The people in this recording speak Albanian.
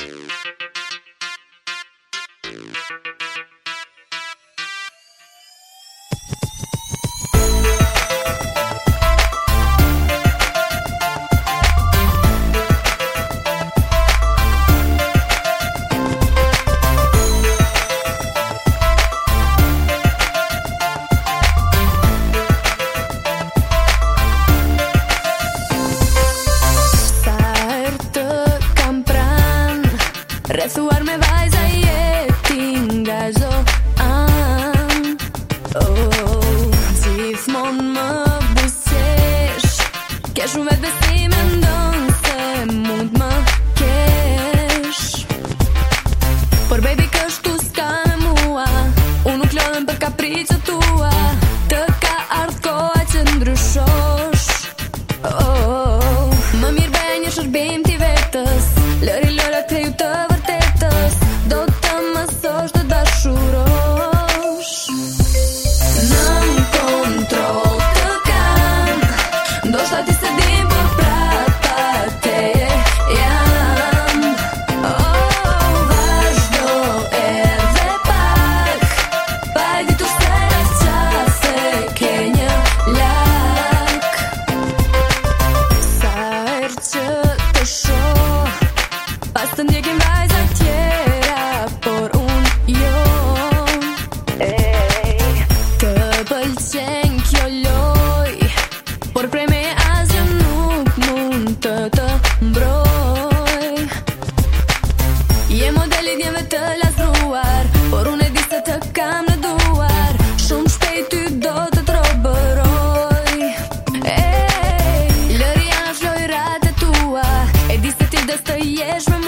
Rrethuar me vajza jetin nga çdo an. Gjithmon më bujqesh, ke shumë vetë besim e mendon se mund më kesh. Por baby kështu s'ka me mua, unë nuk lodhem për kapricët tua. Të ka ardhur koha që ndryshosh. Më mirë bëj një shërbim ti vetës, lëri lërat e ju të vërtetës, do të mësosh të dashurosh. Nën kontroll të kam, ndoshta ti se di por prapa teje jam. Vazhdo edhe pak, pa e ditur se rreth qafe ke një lak. Sa herë që të shoh, pas të ndjekin vajza tjera, por unë jo. Të pëlqen kjo loj, por prej me asgjë nuk mund të mbroj. Je model i djemve të lasruar, por unë e di se të kam në duar. Shumë shpejt ty do të trobëroj. Lëri janë flojrat e tua, e di se ti des të jesh me